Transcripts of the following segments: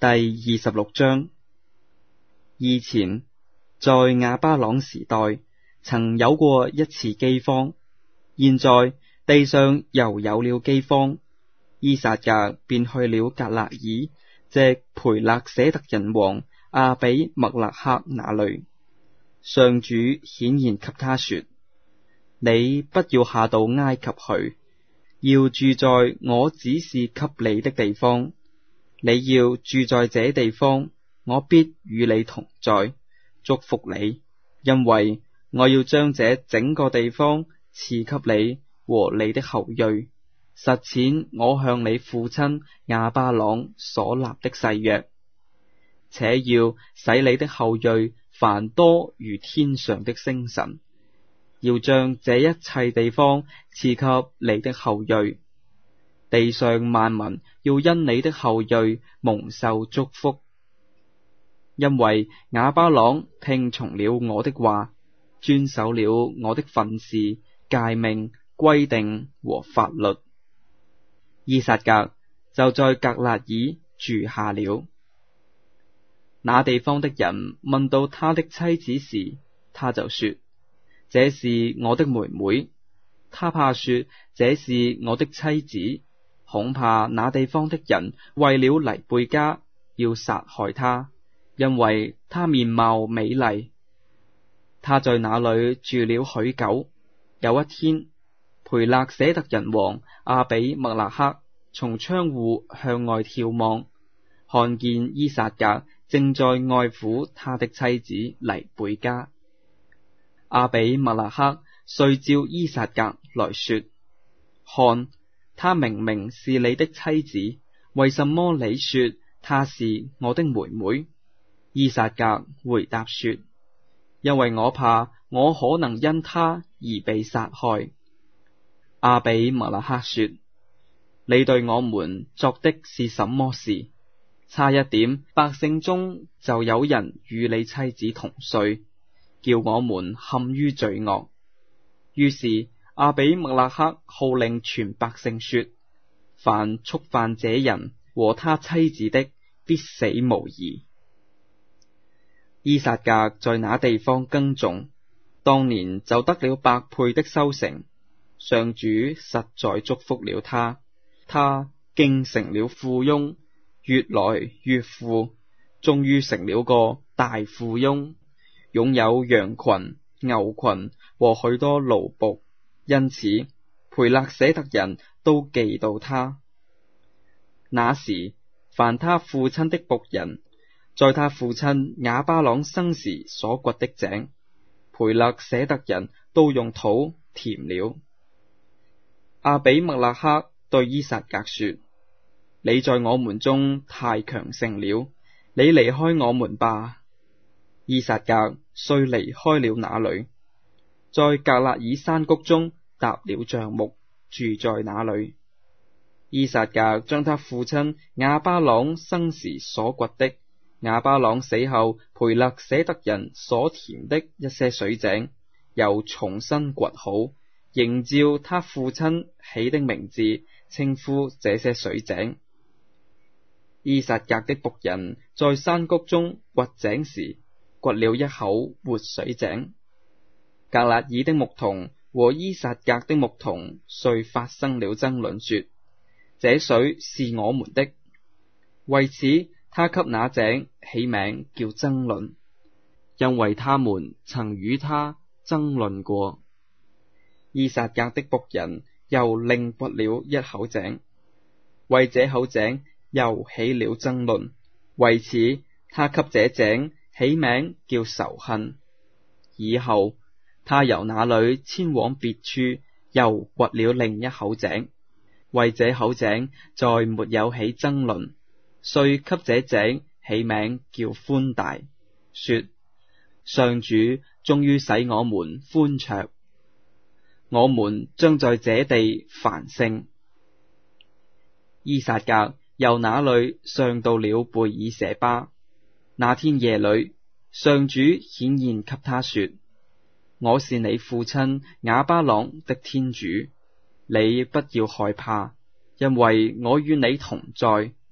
第26章。以前在亞巴朗時代曾有過一次饑荒，現在地上又有了饑荒。伊撒格便去了革勒耳，藉培勒舍特人王亞比麥勒克那裏。上主顯現給他說：你不要下到埃及去，要住在我指示給你的地方。你要住在這地方，我必與你同在，祝福你，因為我要將這整個地方賜給你和你的後裔，實踐我向你父親亞巴郎所立的誓約，且要使你的後裔繁多如天上的星辰，要將這一切地方賜給你的後裔。地上萬民要因你的後裔蒙受祝福，因為亞巴郎聽從了我的話，遵守了我的訓示、誡命、規定和法律。伊撒格就在革勒耳住下了。那地方的人問到他的妻子時，他就說：這是我的妹妹。他怕說這是我的妻子，恐怕那地方的人為了黎貝加要殺害他，因為他面貌美麗。他在那裏住了許久。有一天，培勒舍特人王亞比麥勒克從窗戶向外眺望，看見伊撒格正在愛撫他的妻子黎貝加。亞比麥勒克遂召伊撒格來說：看，她明明是你的妻子，為什麼你說她是我的妹妹？伊撒格回答說：因為我怕我可能因她而被殺害。亞比麥勒克說：你對我們作的是什麼事？差一點，百姓中就有人與你妻子同睡，叫我們陷於罪惡。於是亞比麥勒克號令全百姓說：凡觸犯這人和他妻子的，必死無疑。伊撒格在那地方耕種，當年就得了100倍的收成。上主實在祝福了他，他竟成了富翁，越來越富，終於成了個大富翁，擁有羊群、牛群和許多奴僕。因此培勒舍特人都嫉妒他。那時凡他父親的僕人，在他父親亞巴郎生時所掘的井，培勒舍特人都用土填了。亞比麥勒克對伊撒格說：你在我們中太強盛了，你離開我們吧。伊撒格遂離開了那裏，在革勒耳山谷中搭了帳幕，住在那裏。伊撒格將他父親亞巴郎生時所掘的，亞巴郎死後培勒舍特人所填的一些水井，又重新掘好，仍照他父親起的名字稱呼這些水井。伊撒格的僕人在山谷中掘井時，掘了一口活水井。革勒耳的牧童和伊撒格的牧童遂發生了爭論，說：這水是我們的。為此他給那井起名叫爭論，因為他們曾與他爭論過。伊撒格的僕人又另掘了一口井，為這口井又起了爭論，為此他給這井起名叫仇恨。以後他由那裏遷往別處，又掘了另一口井，為這口井再沒有起爭論，遂給這井起名叫寬大，說：上主終於使我們歡暢，我們將在這地繁盛。伊撒格由那裏上到了貝爾舍巴。那天夜裏，上主顯現給他說：我是你父親亞巴郎的天主，你不要害怕，因為我與你同在。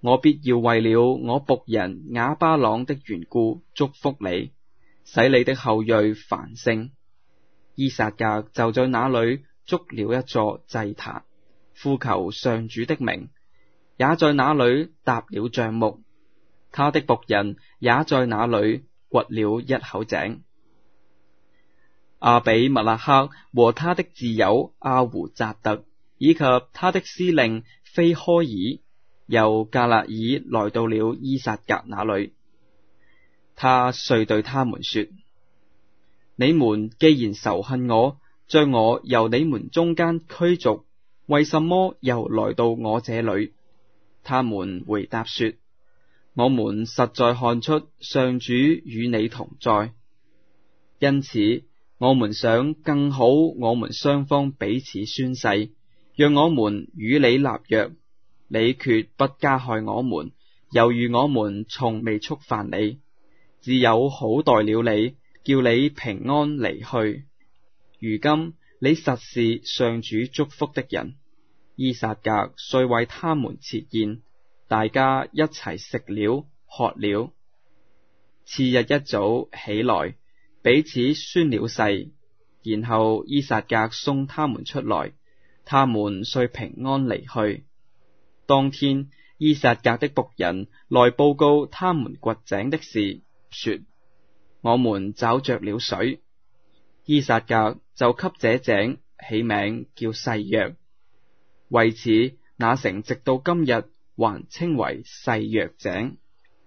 我必要為了我僕人亞巴朗的緣故祝福你，使你的後裔繁盛。依撒格就在那裏築了一座祭壇，呼求上主的名，也在那裏搭了帳幕。他的僕人也在那裏掘了一口井。阿比麥勒克和他的摯友阿胡扎特，以及他的司令非柯爾，由加勒爾來到了依撒格那裏。他遂對他們說：你們既然仇恨我，將我由你們中間驅逐，為什麼又來到我這裏？他們回答說：我們實在看出上主與你同在，因此我們想更好我們雙方彼此宣誓，讓我們與你立約，你決不加害我們，猶如我們從未觸犯你，只有好待了你，叫你平安離去。如今你實是上主祝福的人。依撒格遂為他們設宴，大家一齊食了喝了。次日一早起來，彼此宣了誓，然後依撒格送他們出來，他們遂平安離去。當天依撒格的僕人來報告他們掘井的事，說：我們找着了水。依撒格就給這井起名叫細約，為此那城直到今日還稱為細約井。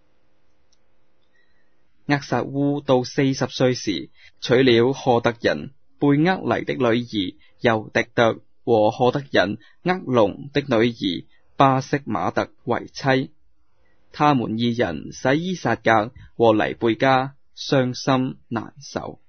厄撒烏到40歲時，娶了荷特人貝厄黎的女兒猶狄特和荷特人厄隆的女兒巴色瑪特為妻。他們二人使依撒格和黎貝加傷心難受。